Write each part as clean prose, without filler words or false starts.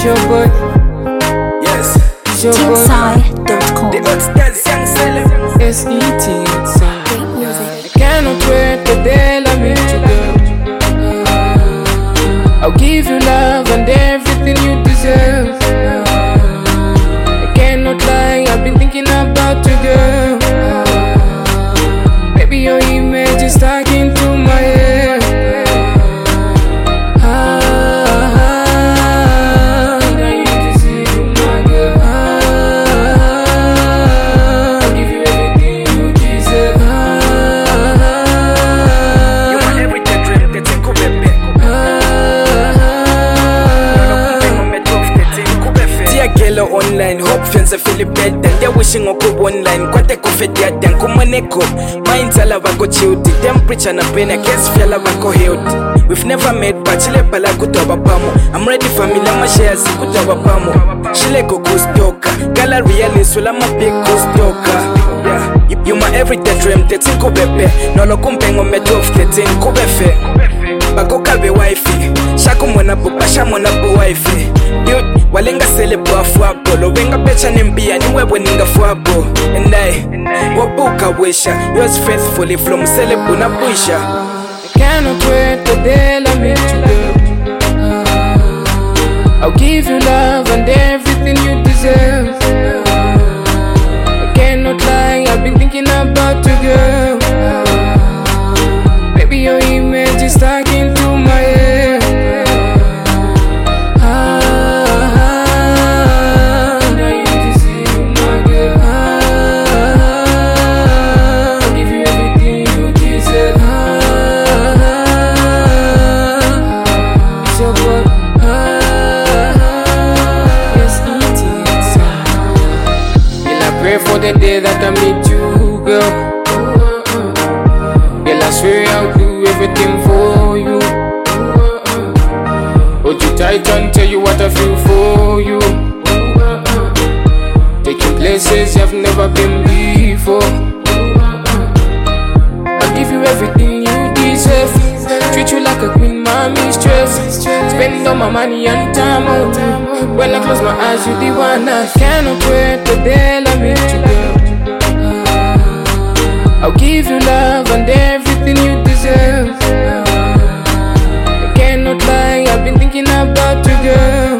It's your boy. Yes. It's your boy. Teamside.com. The upstairs young seller. S.E.T. Great music. I cannot wait the day I meet you, girl. I'll give you love and everything you deserve. I cannot lie, I've been thinking about you, girl. Baby, your image is stuck into my head. I need to see you, my girl. I'll give you everything you deserve. You want everyday dream, the thing could be Dear girl online, hope fiance feel better. They're wishing I could online. Kwate kufedia dan kumaneko. Minds ala wako childi. Temperature na pain, I guess feel wako healthy. We've never met, but chile pala kutawa pamo. I'm ready for me, lama shares kutawa pamo. Chile ko kustoka. Gallery alis, wala ma big kustoka. Yeah, you my everyday dream, the thing could be no kumpengo me tof, the thing could be fair. Bako kalbe wifey. Shako mwana bu, basha mwana bu wifey. Walenga sele bwafuabo lobenga pecha nembia niwe weninga fuabo and I wabuka wisha yours faithfully from sele buna busha. I cannot wait the day I meet you, girl. I'll give you love and everything you deserve. I cannot lie, I've been thinking about you, girl. Baby, your image is stuck into my head. For the day that I meet you, girl. Girl, I swear I'll do everything for you. Hold you tight and tell you what I feel for you. Take you places you've never been before. I'll give you everything you deserve. Treat you like a queen, my mistress. Spend all my money and time on you. When I close my eyes, you the one I cannot wait the day I meet you, girl. I'll give you love and everything you deserve. I cannot lie, I've been thinking about you, girl.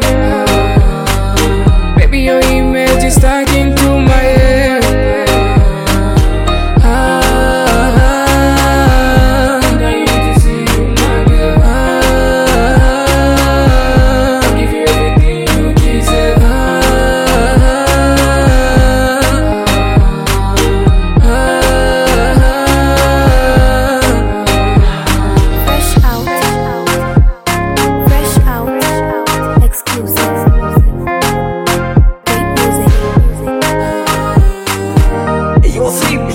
Baby, your image is stuck into my head. Exclusive. Great music. You'll see